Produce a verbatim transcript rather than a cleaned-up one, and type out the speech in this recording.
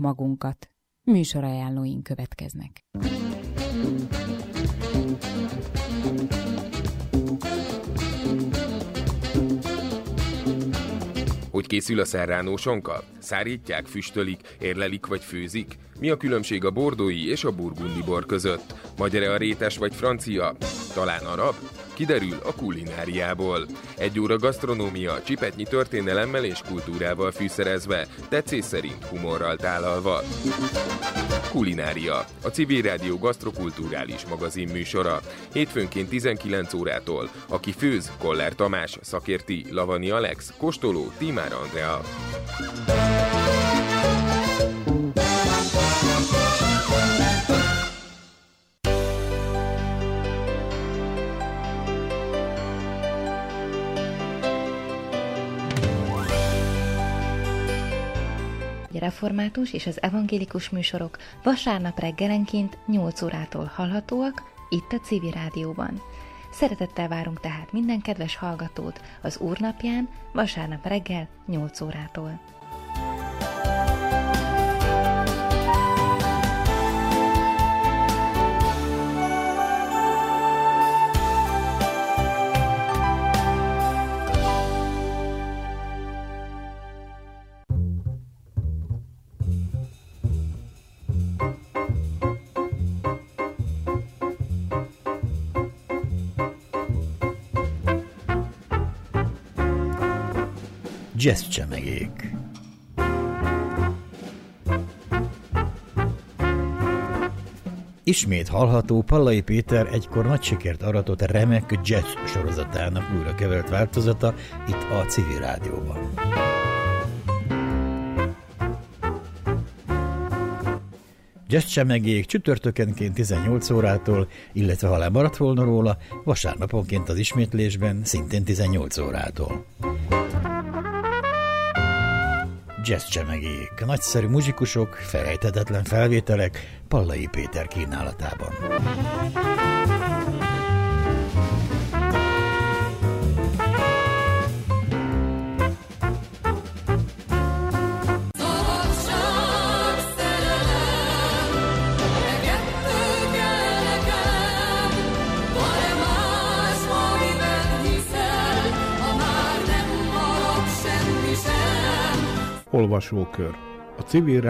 magunkat. Műsorajánlóink következnek. Hogy készül a serrano sonka? Szárítják, füstölik, érlelik vagy főzik? Mi a különbség a bordói és a burgundi bor között? Magyar-e a rétes vagy francia? Talán arab? Kiderül a kulináriából. Egy óra gasztronómia, csipetnyi történelemmel és kultúrával fűszerezve, tetszés szerint humorral tálalva. Kulinária, a Civil Rádió gasztrokulturális magazin műsora. Hétfőnként tizenkilenc órától. Aki főz, Koller Tamás, szakérti, Lavani Alex, kóstoló, Tímár Andrea. Református és az evangélikus műsorok vasárnap reggelenként nyolc órától hallhatóak itt a Civil Rádióban. Szeretettel várunk tehát minden kedves hallgatót az Úrnapján vasárnap reggel nyolc órától. Jazz csemegék. Ismét hallható Pallai Péter egykor nagy sikert aratott remek jazz sorozatának újra kevert változata itt a Civil Rádióban. Jazz csemegék csütörtökenként tizennyolc órától, illetve ha lemaradt volna róla, vasárnaponként az ismétlésben szintén tizennyolc órától. Jazz csemegék, nagyszerű muzsikusok, felejthetetlen felvételek Pallai Péter kínálatában. Olvasókör. A Civil